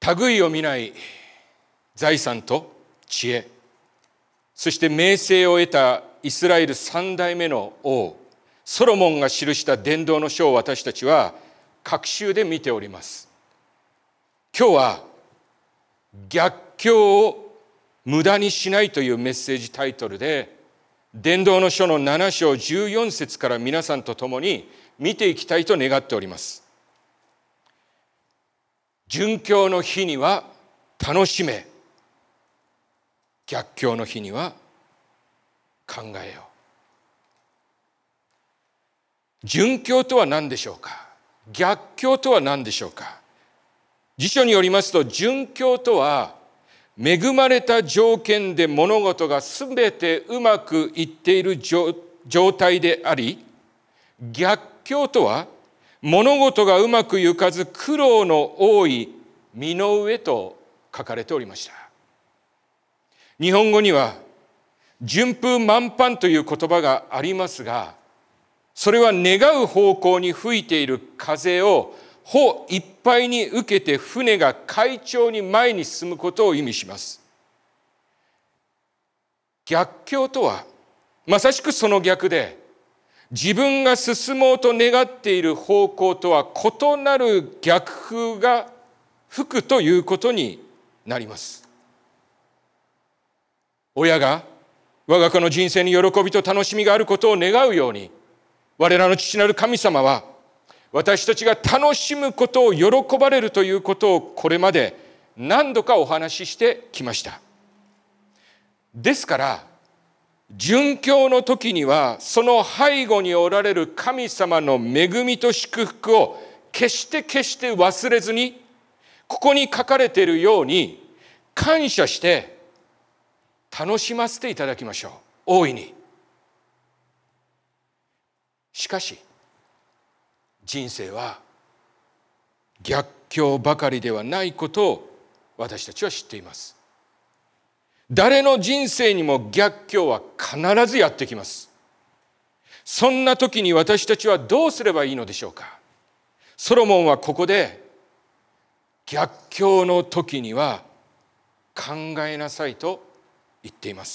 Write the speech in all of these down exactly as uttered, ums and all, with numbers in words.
類を見ない財産と知恵、そして名声を得たイスラエル三代目の王ソロモンが記した伝道の書を私たちは各週で見ております。今日は逆境を無駄にしないというメッセージタイトルで、伝道の書のなな章じゅうよん節から皆さんと共に見ていきたいと願っております。順境の日には楽しめ、逆境の日には考えよう。順境とは何でしょうか。逆境とは何でしょうか。辞書によりますと、順境とは恵まれた条件で物事がすべてうまくいっている状態であり、逆境とは物事がうまくいかず苦労の多い身の上と書かれておりました。日本語には順風満帆という言葉がありますが、それは願う方向に吹いている風を帆いっぱいに受けて船が快調に前に進むことを意味します。逆境とはまさしくその逆で、自分が進もうと願っている方向とは異なる逆風が吹くということになります。親が我が子の人生に喜びと楽しみがあることを願うように、我らの父なる神様は私たちが楽しむことを喜ばれるということをこれまで何度かお話ししてきました。ですから順境の時にはその背後におられる神様の恵みと祝福を決して決して忘れずに、ここに書かれているように感謝して楽しませていただきましょう。大いに。しかし人生は逆境ばかりではないことを私たちは知っています。誰の人生にも逆境は必ずやってきます。そんな時に私たちはどうすればいいのでしょうか。ソロモンはここで逆境の時には考えなさいと言っています。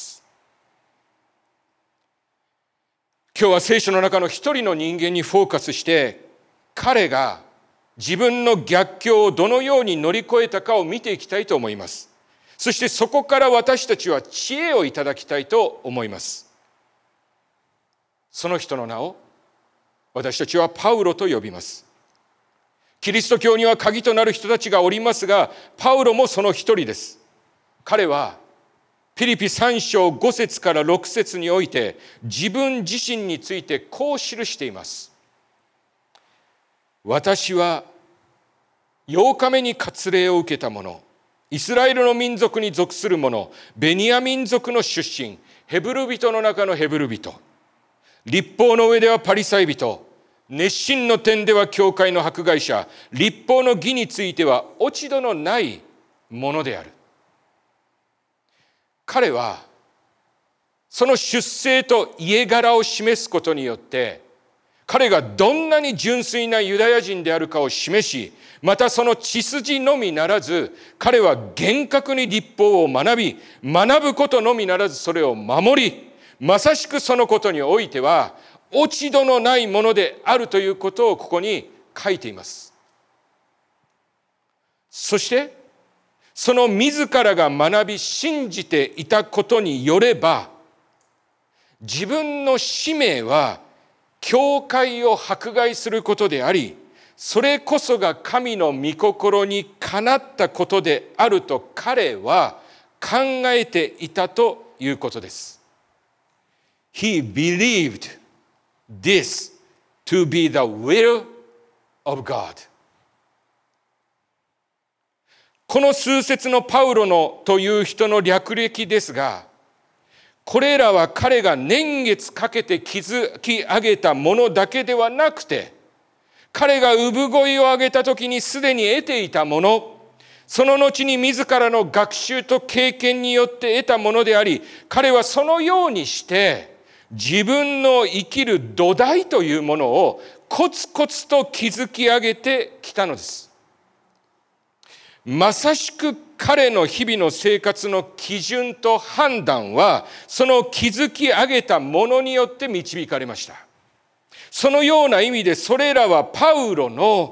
今日は聖書の中の一人の人間にフォーカスして、彼が自分の逆境をどのように乗り越えたかを見ていきたいと思います。そしてそこから私たちは知恵をいただきたいと思います。その人の名を私たちはパウロと呼びます。キリスト教には鍵となる人たちがおりますが、パウロもその一人です。彼はピリピさん章ご節からろく節において自分自身についてこう記しています。私はようかめに割礼を受けた者、イスラエルの民族に属する者、ベニヤ民族の出身、ヘブル人の中のヘブル人、律法の上ではパリサイ人、熱心の点では教会の迫害者、律法の義については落ち度のないものである。彼はその出生と家柄を示すことによって、彼がどんなに純粋なユダヤ人であるかを示し、またその血筋のみならず、彼は厳格に律法を学び、学ぶことのみならずそれを守り、まさしくそのことにおいては落ち度のないものであるということをここに書いています。そしてその自らが学び信じていたことによれば、自分の使命は教会を迫害することであり、それこそが神の御心にかなったことであると彼は考えていたということです。He believed this to be the will of God。この数節のパウロのという人の略歴ですが、これらは彼が年月かけて築き上げたものだけではなくて、彼が産声を上げた時にすでに得ていたもの、その後に自らの学習と経験によって得たものであり、彼はそのようにして自分の生きる土台というものをコツコツと築き上げてきたのです。 まさしく彼の日々の生活の基準と判断は、その築き上げたものによって導かれました。そのような意味で、それらはパウロの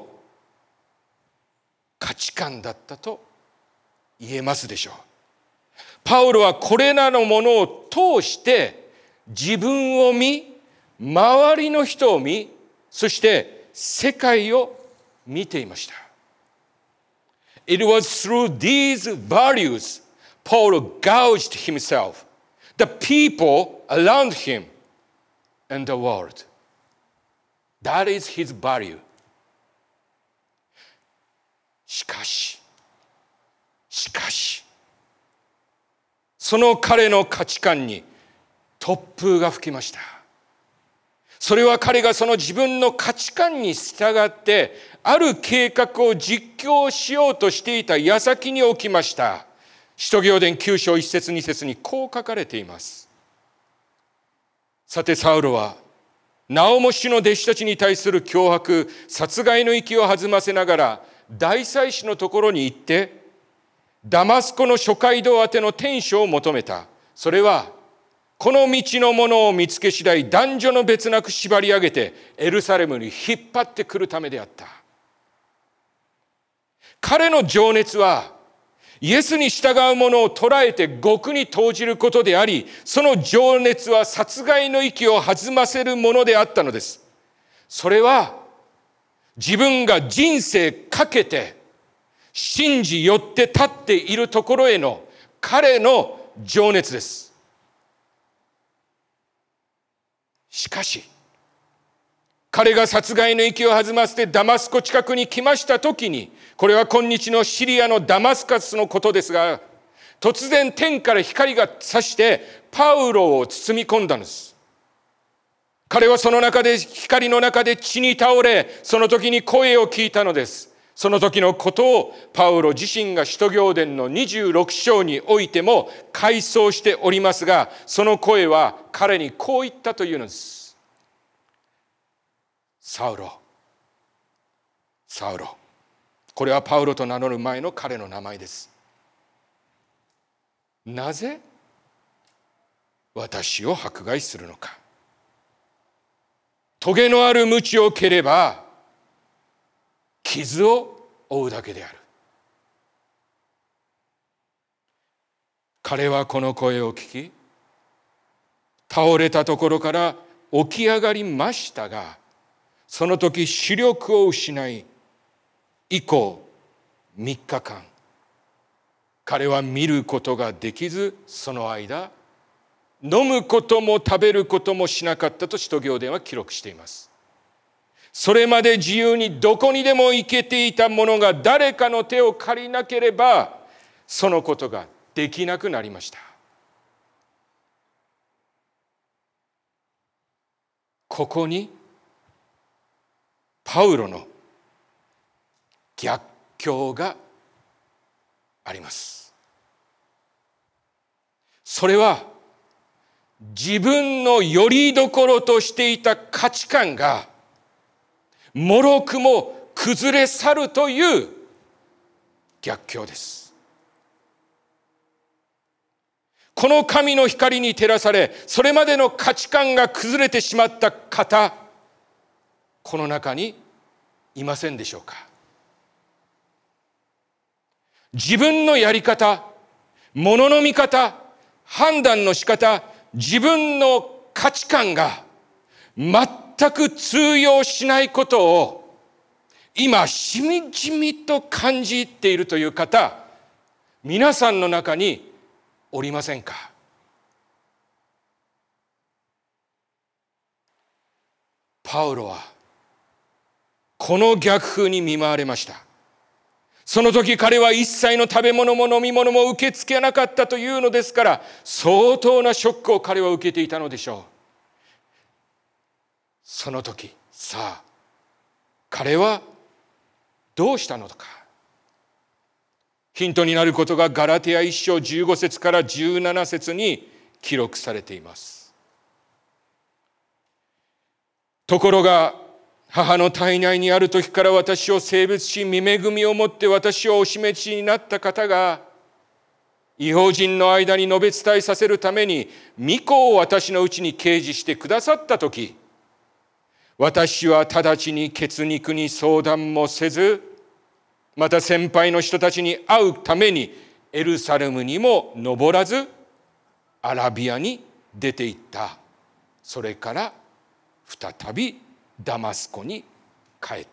価値観だったと言えますでしょう。パウロはこれらのものを通して自分を見、周りの人を見、そして世界を見ていました。It was through these values Paul gauged himself, the people around him, and the world. That is his value. しかし、しかし、その彼の価値観に突風が吹きました。それは彼がその自分の価値観に従ってある計画を実行しようとしていた矢先に起きました。使徒行伝きゅう章いち節に節にこう書かれています。さてサウロはなおも主の弟子たちに対する脅迫、殺害の息を弾ませながら大祭司のところに行ってダマスコの諸街道宛ての天書を求めた。それはこの道のものを見つけ次第、男女の別なく縛り上げてエルサレムに引っ張ってくるためであった。彼の情熱はイエスに従う者を捕らえて獄に投じることであり、その情熱は殺害の息を弾ませるものであったのです。それは自分が人生かけて信じ寄って立っているところへの彼の情熱です。しかし、彼が殺害の息を弾ませてダマスコ近くに来ましたときに、これは今日のシリアのダマスカスのことですが、突然天から光が差してパウロを包み込んだのです。彼はその中で、光の中で地に倒れ、その時に声を聞いたのです。その時のことをパウロ自身が使徒行伝のにじゅうろく章においても回想しておりますが、その声は彼にこう言ったというのです。サウロ、サウロ。これはパウロと名乗る前の彼の名前です。なぜ私を迫害するのか。棘のある鞭を蹴れば傷を負うだけである。彼はこの声を聞き、倒れたところから起き上がりましたが、その時視力を失い、以降みっかかん彼は見ることができず、その間飲むことも食べることもしなかったと使徒行伝は記録しています。それまで自由にどこにでも行けていたものが誰かの手を借りなければそのことができなくなりました。ここにパウロの逆境があります。それは自分の拠り所としていた価値観がもろくも崩れ去るという逆境です。この神の光に照らされ、それまでの価値観が崩れてしまった方、この中にいませんでしょうか。自分のやり方、ものの見方、判断の仕方、自分の価値観が全く通用しないことを今しみじみと感じているという方、皆さんの中におりませんか。パウロはこの逆風に見舞われました。その時彼は一切の食べ物も飲み物も受け付けなかったというのですから、相当なショックを彼は受けていたのでしょう。その時、さあ彼はどうしたのか。ヒントになることがガラテヤいち章じゅうご節からじゅうなな節に記録されています。ところが母の体内にある時から私を性別し、御恵みをもって私をお示しになった方が、異邦人の間に述べ伝えさせるために、御子を私のうちに掲示してくださったとき、私は直ちに血肉に相談もせず、また先輩の人たちに会うためにエルサレムにも登らず、アラビアに出て行った。それから再びダマスコに帰った。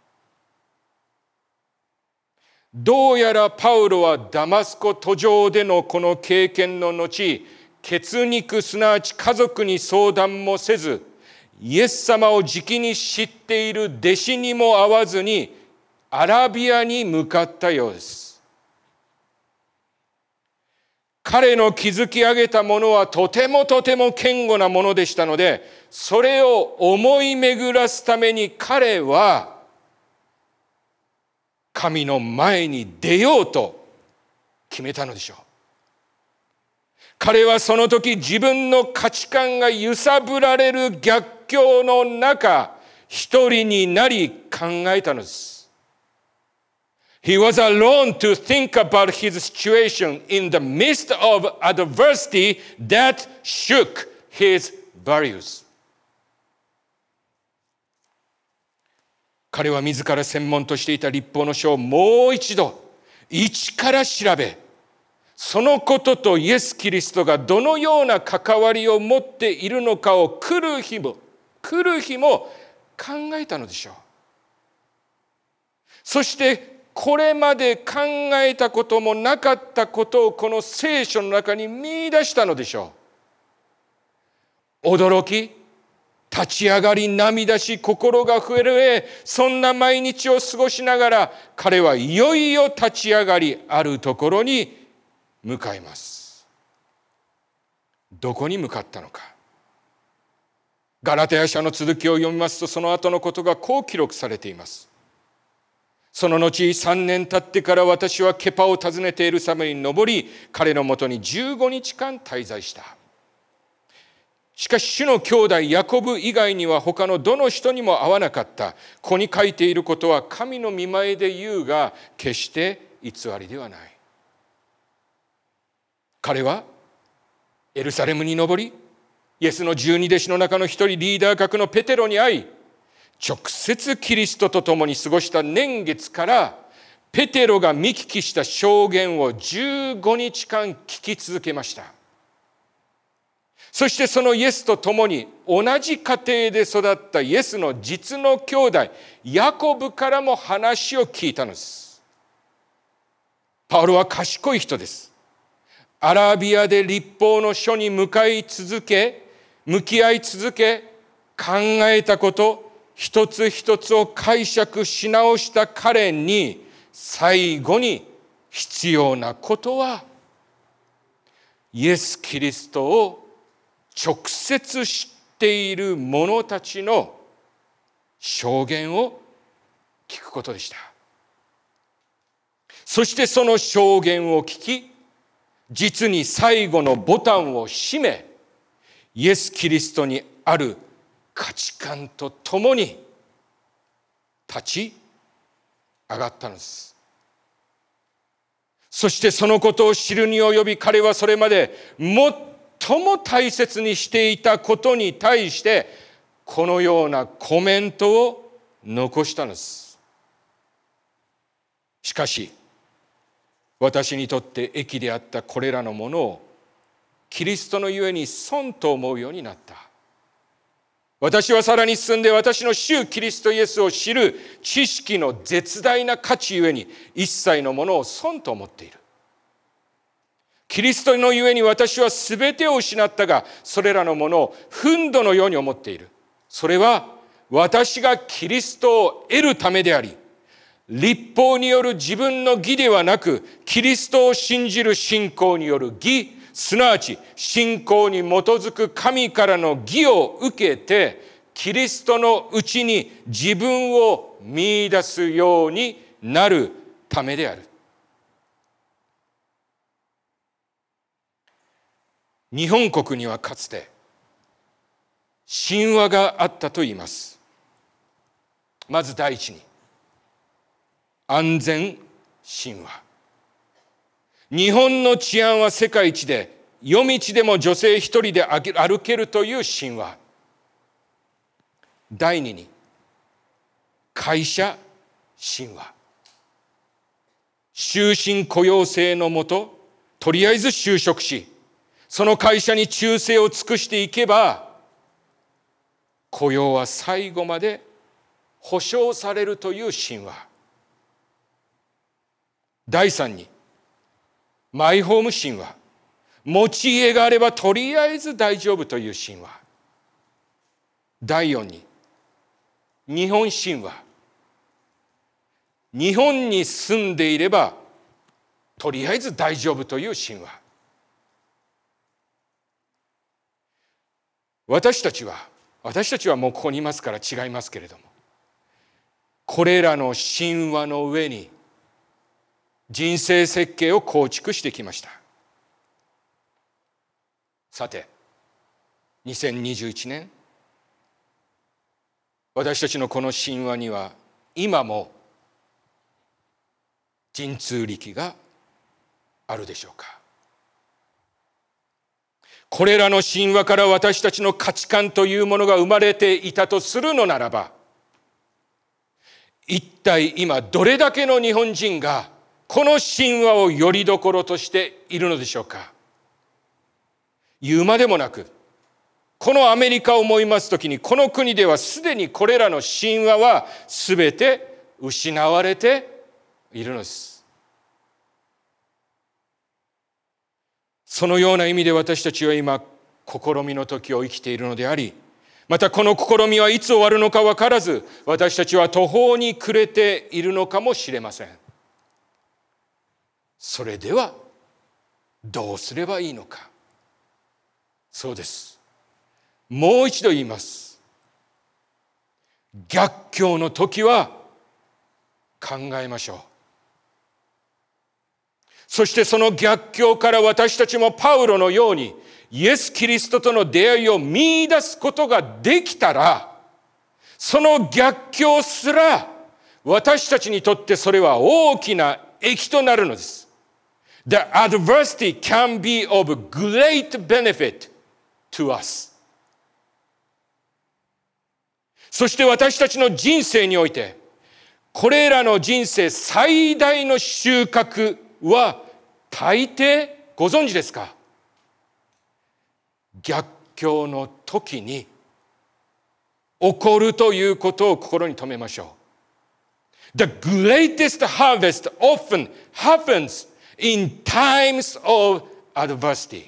どうやらパウロはダマスコ途上でのこの経験の後、血肉すなわち家族に相談もせず、イエス様をじきに知っている弟子にも会わずにアラビアに向かったようです。彼の築き上げたものはとてもとても堅固なものでしたので、それを思い巡らすために彼は神の前に出ようと決めたのでしょう。彼はその時自分の価値観が揺さぶられる逆境の中、一人になり考えたのです。He was alone to think about his situation in the midst of adversity that shook his values. 彼は自ら専門としていた律法の書をもう一度一から調べ、そのこととイエス・キリストがどのような関わりを持っているのかを来る日も来る日も考えたのでしょう。そしてこれまで考えたこともなかったことをこの聖書の中に見出したのでしょう。驚き、立ち上がり、涙し、心が震え、そんな毎日を過ごしながら、彼はいよいよ立ち上がり、あるところに向かいます。どこに向かったのか。ガラテヤ書の続きを読みますと、その後のことがこう記録されています。その後さんねん経ってから私はケパを訪ねてエルサレムに登り、彼のもとにじゅうごにちかん滞在した。しかし主の兄弟ヤコブ以外には他のどの人にも会わなかった。ここに書いていることは神の御前で言うが、決して偽りではない。彼はエルサレムに登り、イエスの十二弟子の中の一人リーダー格のペテロに会い、直接キリストと共に過ごした年月からペテロが見聞きした証言をじゅうごにちかん聞き続けました。そしてそのイエスと共に同じ家庭で育ったイエスの実の兄弟ヤコブからも話を聞いたのです。パウロは賢い人です。アラビアで律法の書に向かい続け、向き合い続け、考えたこと、一つ一つを解釈し直した彼に、最後に必要なことは、イエス・キリストを直接知っている者たちの証言を聞くことでした。そしてその証言を聞き、実に最後のボタンを閉め、イエス・キリストにある価値観とともに立ち上がったのです。そしてそのことを知るに及び、彼はそれまで最も大切にしていたことに対してこのようなコメントを残したのです。しかし私にとって益であったこれらのものをキリストのゆえに損と思うようになった。私はさらに進んで私の主キリストイエスを知る知識の絶大な価値ゆえに一切のものを損と思っている。キリストのゆえに私はすべてを失ったが、それらのものを憤怒のように思っている。それは私がキリストを得るためであり、律法による自分の義ではなく、キリストを信じる信仰による義、すなわち信仰に基づく神からの義を受けて、キリストのうちに自分を見出すようになるためである。日本国にはかつて神話があったと言います。 まず第一に、安全神話。日本の治安は世界一で、夜道でも女性一人で歩けるという神話。第二に、会社神話。終身雇用制のもと、とりあえず就職し、その会社に忠誠を尽くしていけば、雇用は最後まで保証されるという神話。第三に、マイホーム神話。持ち家があればとりあえず大丈夫という神話。第四に、日本神話。日本に住んでいればとりあえず大丈夫という神話。私たちは私たちはもうここにいますから違いますけれども、これらの神話の上に人生設計を構築してきました。さて、にせんにじゅういちねん、私たちのこの神話には今も神通力があるでしょうか。これらの神話から私たちの価値観というものが生まれていたとするのならば、一体今どれだけの日本人がこの神話をよりどころとしているのでしょうか。言うまでもなく、このアメリカを思いますときに、この国ではすでにこれらの神話はすべて失われているのです。そのような意味で私たちは今試みの時を生きているのであり、またこの試みはいつ終わるのか分からず、私たちは途方に暮れているのかもしれません。それではどうすればいいのか。そうです。もう一度言います。逆境の時は考えましょう。そしてその逆境から私たちもパウロのようにイエス・キリストとの出会いを見出すことができたら、その逆境すら私たちにとってそれは大きな益となるのです。The adversity can be of great benefit to us. そして私たちの人生において、これらの人生最大の収穫は大抵ご存知ですか？逆境の時に起こるということを心に留めましょう。The greatest harvest often happens in times of adversity.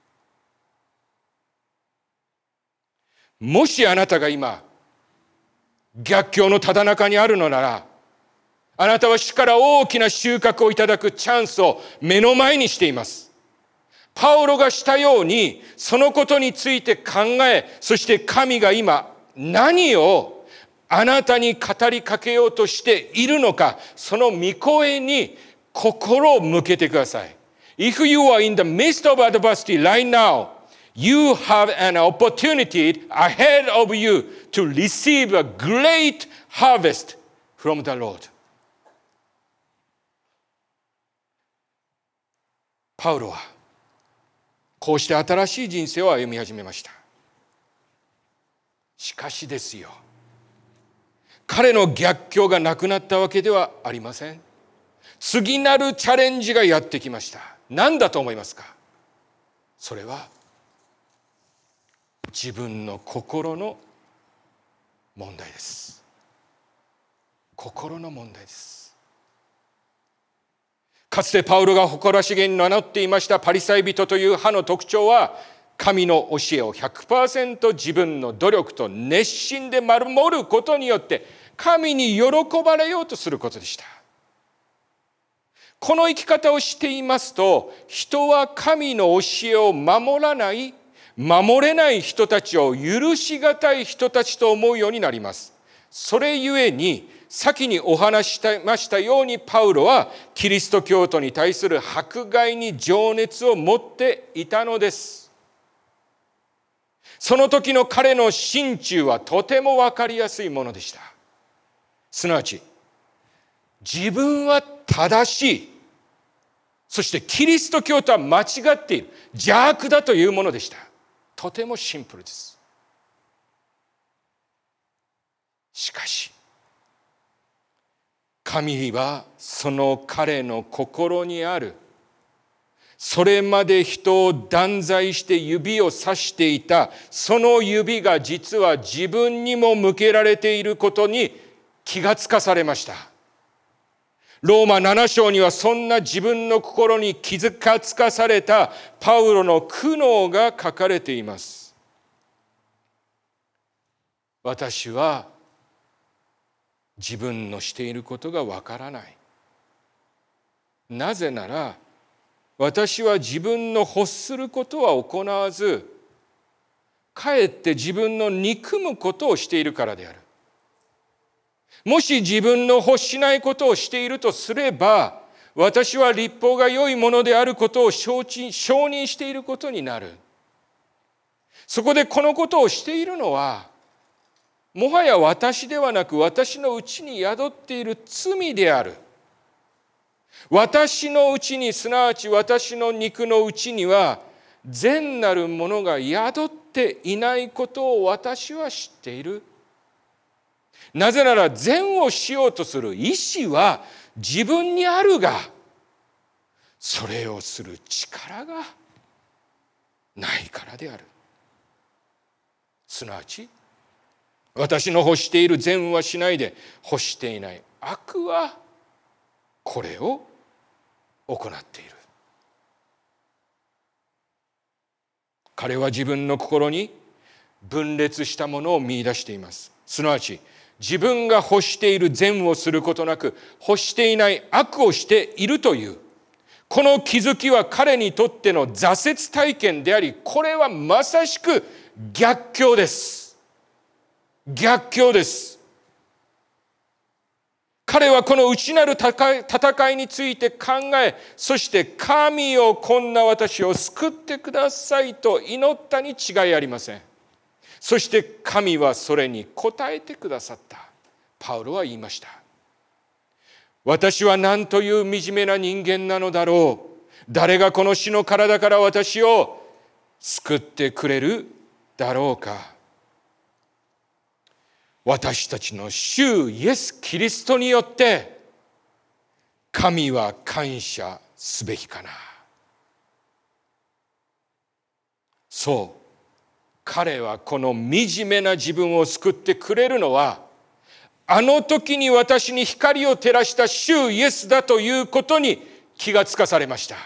もしあなたが今逆境のただ中にあるのなら、あなたは主から大きな収穫をいただくチャンスを目の前にしています。パウロがしたように、そのことについて考え、そして神が今何をあなたに語りかけようとしているのか、その御声に心を向けてください。If you are in the midst of adversity right now, you have an opportunity ahead of you to receive a great harvest from the Lord. パウロはこうして新しい人生を歩み始めました。しかしですよ、彼の逆境がなくなったわけではありません。次なるチャレンジがやってきました。何だと思いますか？それは自分の心の問題です。心の問題です。かつてパウロが誇らしげに名乗っていましたパリサイ人という派の特徴は、神の教えを ひゃくパーセント 自分の努力と熱心で守ることによって神に喜ばれようとすることでした。この生き方をしていますと、人は神の教えを守らない、守れない人たちを許しがたい人たちと思うようになります。それゆえに、先にお話ししましたように、パウロはキリスト教徒に対する迫害に情熱を持っていたのです。その時の彼の心中はとても分かりやすいものでした。 すなわち自分は正しい、そしてキリスト教とは間違っている、邪悪だというものでした。とてもシンプルです。しかし神はその彼の心にある、それまで人を断罪して指をさしていたその指が実は自分にも向けられていることに気がつかされました。ローマなな章にはそんな自分の心に気づかつかされたパウロの苦悩が書かれています。私は自分のしていることがわからない。なぜなら私は自分の欲することは行わず、かえって自分の憎むことをしているからである。もし自分の欲しないことをしているとすれば、私は律法が良いものであることを承知、承認していることになる。そこでこのことをしているのは、もはや私ではなく私のうちに宿っている罪である。私のうちに、すなわち私の肉のうちには善なるものが宿っていないことを私は知っている。なぜなら善をしようとする意志は自分にあるが、それをする力がないからである。すなわち私の欲している善はしないで、欲していない悪はこれを行っている。彼は自分の心に分裂したものを見出しています。すなわち自分が欲している善をすることなく、欲していない悪をしているというこの気づきは彼にとっての挫折体験であり、これはまさしく逆境です。逆境です。彼はこの内なる戦いについて考え、そして神よ、こんな私を救ってくださいと祈ったに違いありません。そして神はそれに応えてくださった。パウロは言いました。私は何という惨めな人間なのだろう。誰がこの死の体から私を救ってくれるだろうか。私たちの主イエス・キリストによって神は感謝すべきかな。そう、彼はこの惨めな自分を救ってくれるのは、あの時に私に光を照らした主イエスだということに気がつかされました。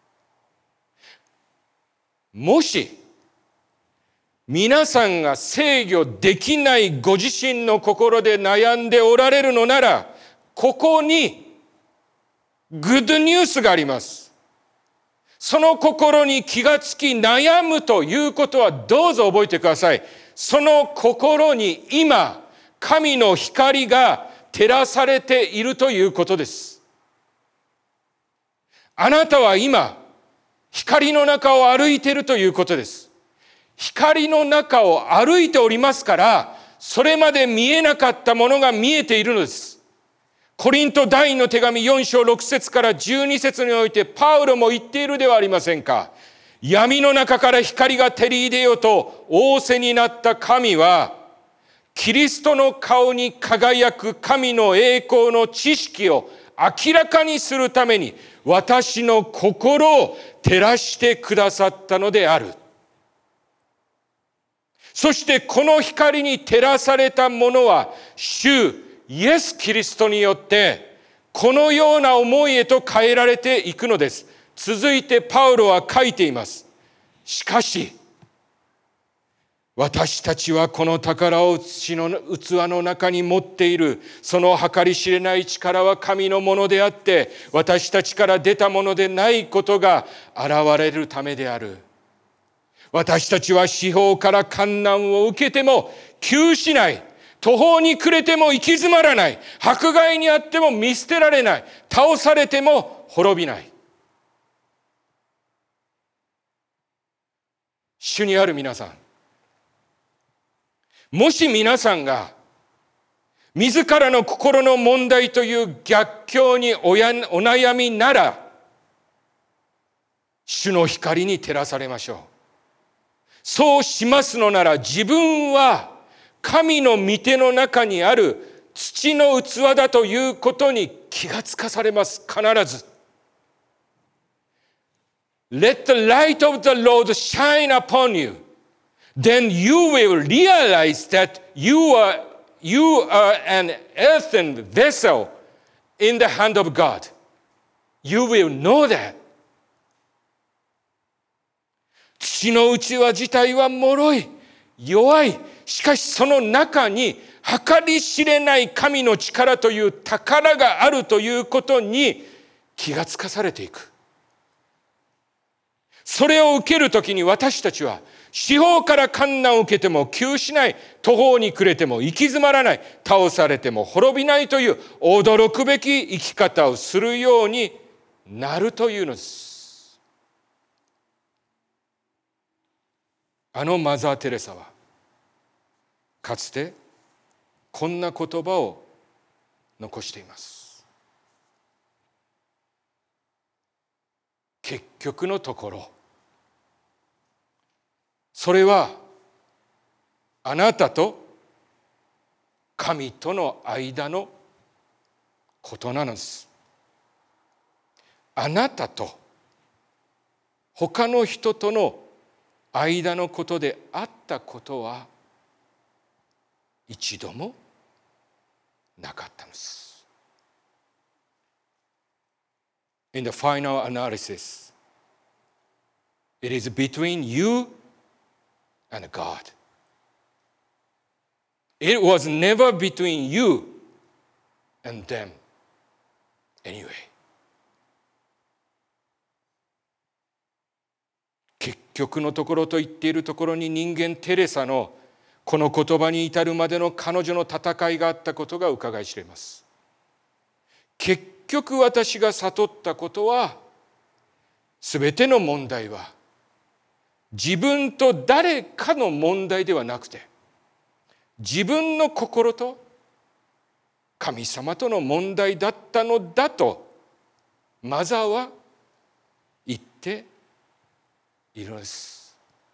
もし皆さんが制御できないご自身の心で悩んでおられるのなら、ここにグッドニュースがあります。その心に気がつき悩むということはどうぞ覚えてください。その心に今、神の光が照らされているということです。あなたは今、光の中を歩いているということです。光の中を歩いておりますから、それまで見えなかったものが見えているのです。コリント第二の手紙よん章ろく節からじゅうに節においてパウロも言っているではありませんか。闇の中から光が照り出よと仰せになった神は、キリストの顔に輝く神の栄光の知識を明らかにするために私の心を照らしてくださったのである。そしてこの光に照らされたものは主イエス・キリストによってこのような思いへと変えられていくのです。続いてパウロは書いています。しかし私たちはこの宝を土の器の中に持っている。その計り知れない力は神のものであって私たちから出たものでないことが現れるためである。私たちは四方から患難を受けても窮しない。途方に暮れても行き詰まらない。迫害にあっても見捨てられない。倒されても滅びない。主にある皆さん、もし皆さんが自らの心の問題という逆境におやお悩みなら、主の光に照らされましょう。そうしますのなら、自分は神の御手の中にある土の器だということに気がつかされます。必ず。Let the light of the Lord shine upon you. Then you will realize that you are, you are an earthen vessel in the hand of God. You will know that. 土の器自体は脆い、弱い。しかしその中に計り知れない神の力という宝があるということに気がつかされていく。それを受けるときに私たちは四方から患難を受けても窮しない、途方に暮れても行き詰まらない、倒されても滅びないという驚くべき生き方をするようになるというのです。あのマザー・テレサはかつてこんな言葉を残しています。結局のところ、それはあなたと神との間のことなのです。あなたと他の人との間のことであったことは一度もなかったのです。In the final analysis, it is between you and God. It was never between you and them anyway. 結局のところと言っているところに人間テレサのこの言葉に至るまでの彼女の戦いがあったことが伺い知れます。結局私が悟ったことは、すべての問題は自分と誰かの問題ではなくて、自分の心と神様との問題だったのだとマザーは言っているのです。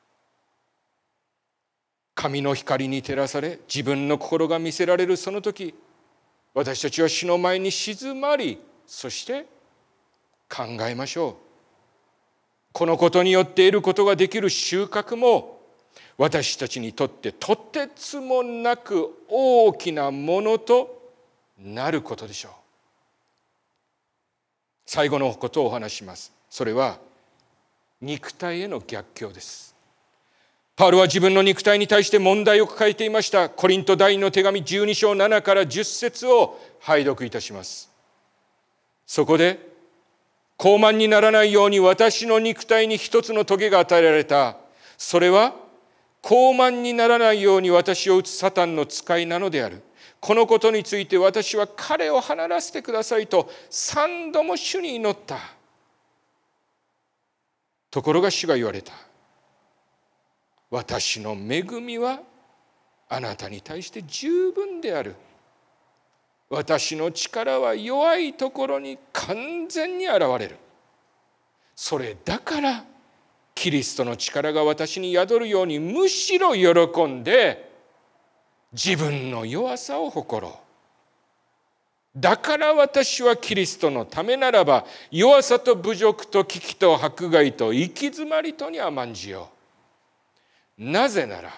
神の光に照らされ、自分の心が見せられるその時、私たちは主の前に静まり、そして考えましょう。このことによって得ることができる収穫も、私たちにとってとてつもなく大きなものとなることでしょう。最後のことをお話します。それは肉体への逆境です。パウロは自分の肉体に対して問題を抱えていました。コリント第二の手紙じゅうに章ななからじゅっ節を拝読いたします。そこで、傲慢にならないように私の肉体に一つの棘が与えられた。それは傲慢にならないように私を打つサタンの使いなのである。このことについて私は彼を離らせてくださいと三度も主に祈った。ところが主が言われた。私の恵みはあなたに対して十分である。私の力は弱いところに完全に現れる。それだからキリストの力が私に宿るようにむしろ喜んで自分の弱さを誇ろう。だから私はキリストのためならば弱さと侮辱と危機と迫害と行き詰まりとに甘んじよう。なぜなら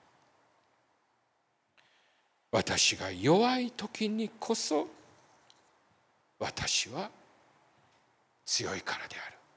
私が弱い時にこそ私は強いからである。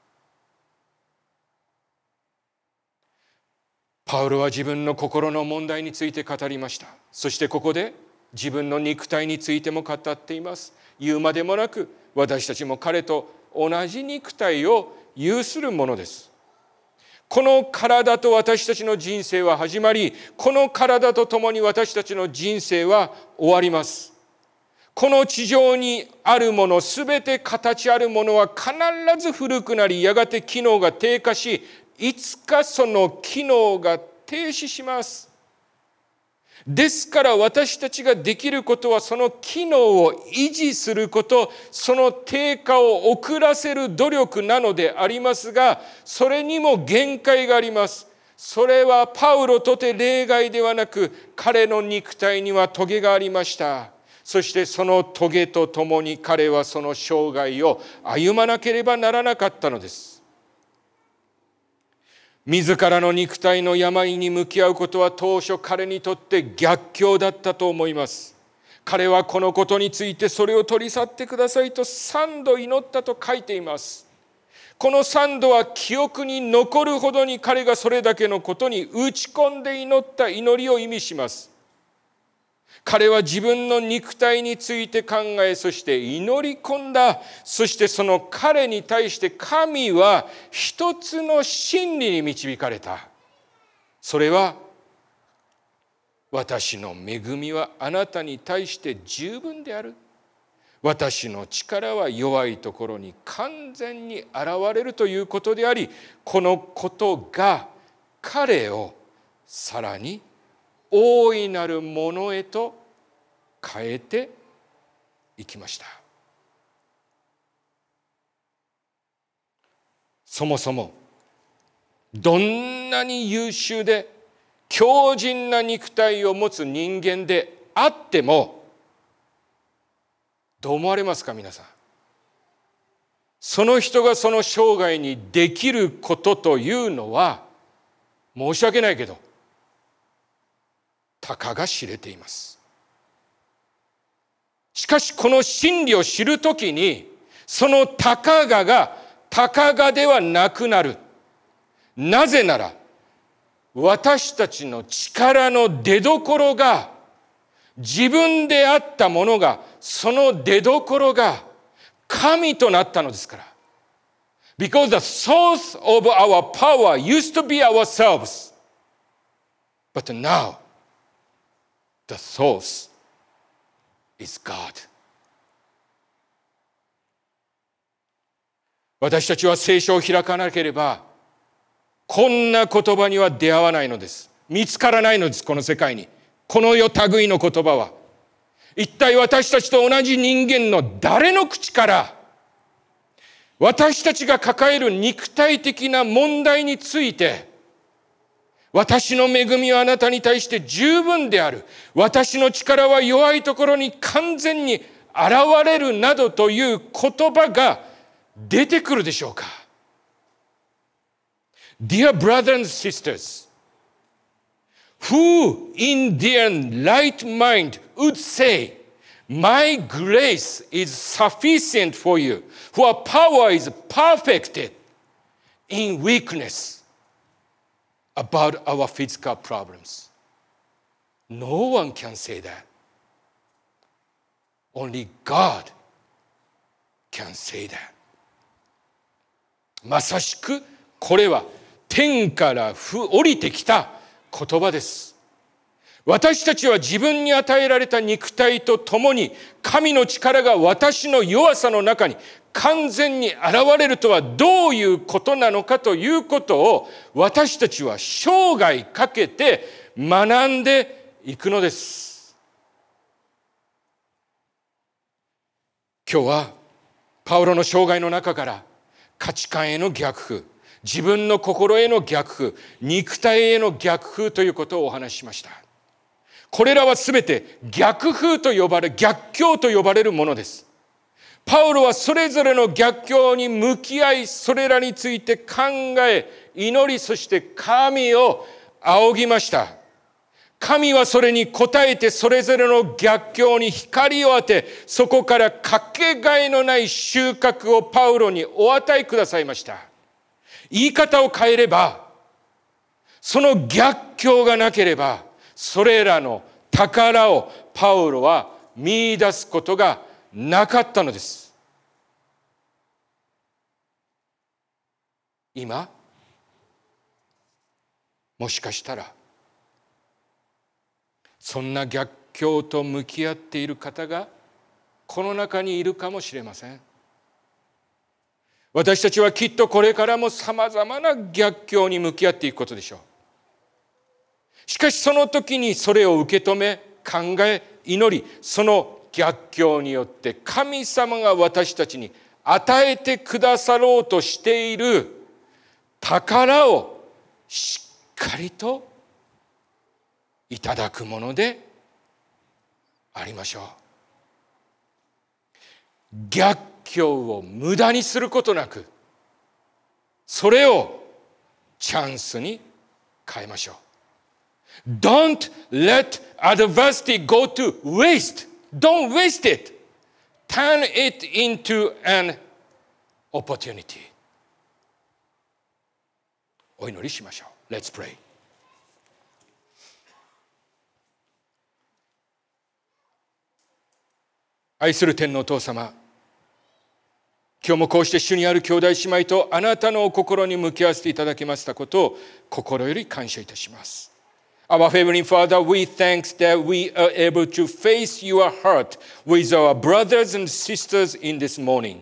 パウロは自分の心の問題について語りました。そしてここで自分の肉体についても語っています。言うまでもなく私たちも彼と同じ肉体を有するものです。この体と私たちの人生は始まり、この体とともに私たちの人生は終わります。この地上にあるもの、すべて形あるものは必ず古くなり、やがて機能が低下し、いつかその機能が停止します。 ですから私たちができることはその機能を維持すること、その低下を遅らせる努力なのでありますが、それにも限界があります。それはパウロとて例外ではなく、彼の肉体にはトゲがありました。そしてそのトゲとともに彼はその生涯を歩まなければならなかったのです。自らの肉体の病に向き合うことは当初彼にとって逆境だったと思います。彼はこのことについてそれを取り去ってくださいと三度祈ったと書いています。この三度は記憶に残るほどに彼がそれだけのことに打ち込んで祈った祈りを意味します。彼は自分の肉体について考え、そして祈り込んだ。そしてその彼に対して神は一つの真理に導かれた。それは、私の恵みはあなたに対して十分である。私の力は弱いところに完全に現れるということであり、このことが彼をさらに大いなるものへと変えていきました。そもそもどんなに優秀で強靭な肉体を持つ人間であっても、どう思われますか皆さん。その人がその生涯にできることというのは、申し訳ないけどたかが知れています。しかしこの真理を知るときに、そのたかががたかがではなくなる。なぜなら私たちの力の出どころが、自分であったものが、その出どころが神となったのですから。Because the source of our power used to be ourselves, but now the source is God. 私たちは聖書を開かなければこんな言葉には出会わないのです。見つからないのです、この世界に。この世類の言葉は一体私たちと同じ人間の誰の口から私たちが抱える肉体的な問題について、私の恵みはあなたに対して十分である、私の力は弱いところに完全に現れるなどという言葉が出てくるでしょうか。 Dear brothers and sisters, who in their right mind would say, My grace is sufficient for you, for power is perfected in weakness about our physical problems. No one can say that. Only God can say that. まさしくこれは天から降りてきた言葉です。私たちは自分に与えられた肉体とともに、神の力が私の弱さの中に完全に現れるとはどういうことなのかということを、私たちは生涯かけて学んでいくのです。今日はパウロの生涯の中から価値観への逆風、自分の心への逆風、肉体への逆風ということをお話ししました。これらはすべて逆風と呼ばれ、逆境と呼ばれるものです。パウロはそれぞれの逆境に向き合い、それらについて考え、祈り、そして神を仰ぎました。神はそれに応えて、それぞれの逆境に光を当て、そこからかけがえのない収穫をパウロにお与えくださいました。言い方を変えれば、その逆境がなければ、それらの宝をパウロは見出すことがなかったのです。今、もしかしたらそんな逆境と向き合っている方がこの中にいるかもしれません。私たちはきっとこれからもさまざまな逆境に向き合っていくことでしょう。 しかしその時にそれを受け止め、考え、祈り、その逆境によって神様が私たちに与えてくださろうとしている宝をしっかりといただくものでありましょう。逆境を無駄にすることなく、それをチャンスに変えましょう。Don't let adversity go to waste. Don't waste it. Turn it into an opportunity. お祈りしましょう。Let's pray. 愛する天のお父様、今日もこうして主にある兄弟姉妹とあなたのお心に向き合わせていただきましたことを心より感謝いたします。Our Heavenly Father, we thank that we are able to face your heart with our brothers and sisters in this morning.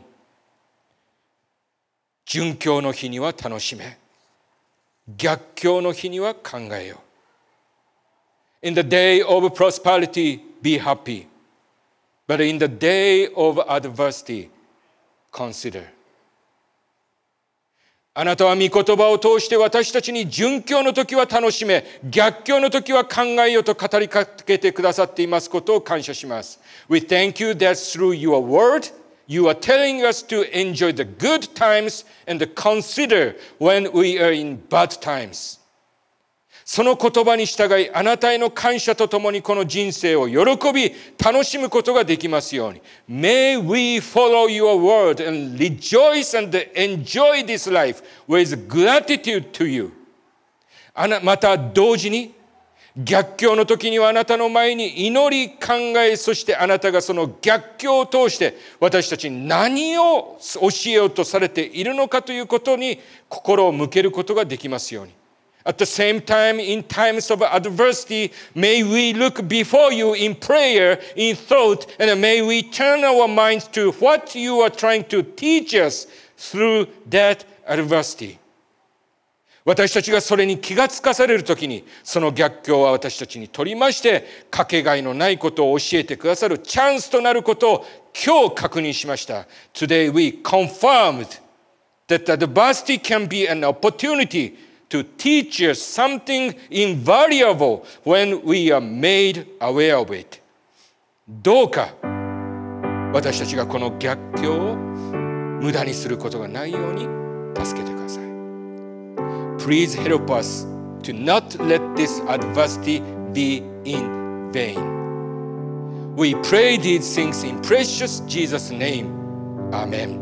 順境の日には楽しめ、逆境の日には考えよう。In the day of prosperity, be happy. But in the day of adversity, consider. あなたは御言葉を通して私たちに順境の時は楽しめ、逆境の時は考えよと語りかけてくださっていますことを感謝します。We thank you that through your word, you are telling us to enjoy the good times and consider when we are in bad times. その言葉に従い、あなたへの感謝とともにこの人生を喜び、楽しむことができますように。May we follow your word and rejoice and enjoy this life with gratitude to you. あなまた同時に、逆境の時にはあなたの前に祈り、考え、そしてあなたがその逆境を通して私たちに何を教えようとされているのかということに心を向けることができますように。At the same time, in times of adversity, may we look before you in prayer, in thought, and may we turn our minds to what you are trying to teach us through that adversity. 私たちがそれに気がつかされるときに、その逆境は私たちにとりまして、かけがえのないことを教えてくださるチャンスとなることを今日確認しました。Today we confirmed that adversity can be an opportunity to teach us something invaluable when we are made aware of it. どうか私たちがこの逆境を無駄にすることがないように助けてください。Please help us to not let this adversity be in vain. We pray these things in precious Jesus' name. Amen.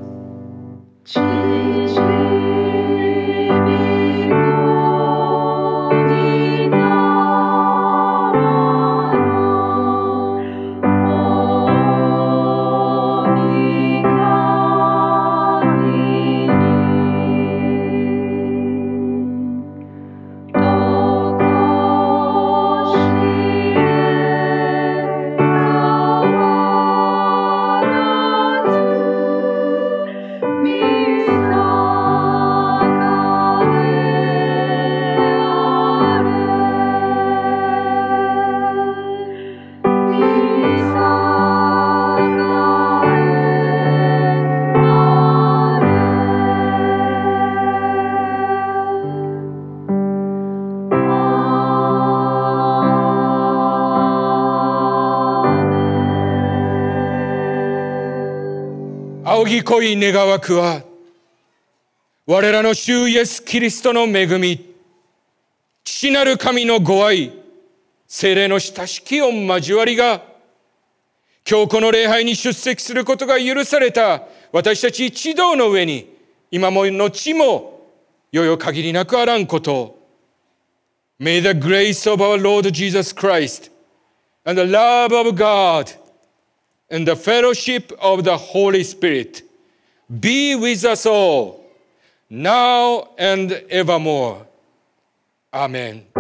仰ぎこい願わくは、我らの主イエスキリストの恵み、父なる神のご愛、聖霊の親しき御交わりが、今日この礼拝に出席することが許された私たち一同の上に、今も後もよよ限りなくあらんことを。May the grace of our Lord Jesus Christ and the love of God and the fellowship of the Holy Spirit be with us all, now and evermore. Amen.